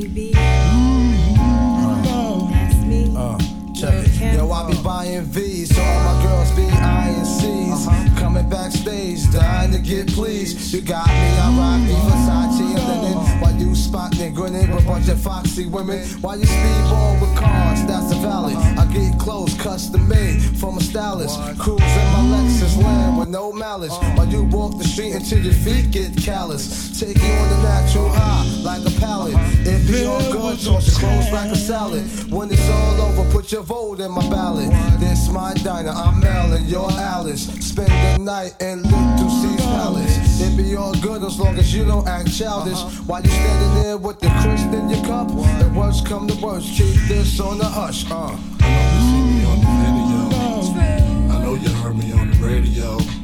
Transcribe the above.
Queen B. That's me. Check it. Yo, I be buying V's, so all my girls be eyeing C's. Coming backstage, dying to get pleased. You got me, I rock me, Versace and linen. While you spotting, grinning with a bunch of foxy women. While you speedball with cars, that's a valley. I get clothes custom made from a stylist. Cruise in my Lexus land with no malice. While you walk the street until your feet get callous. Take you on the natural high like a pallet. If you all good, toss your clothes like a salad. When it's all over, put your vote in my ballot. This my diner, I'm Mel and you're Alice. Spend the night and look through C's Palace. It be all good as long as you don't act childish. While you standing there with the crisp in your cup, the worst come to worst, keep this on the hush. I know you see me on the video. I know you heard me on the radio.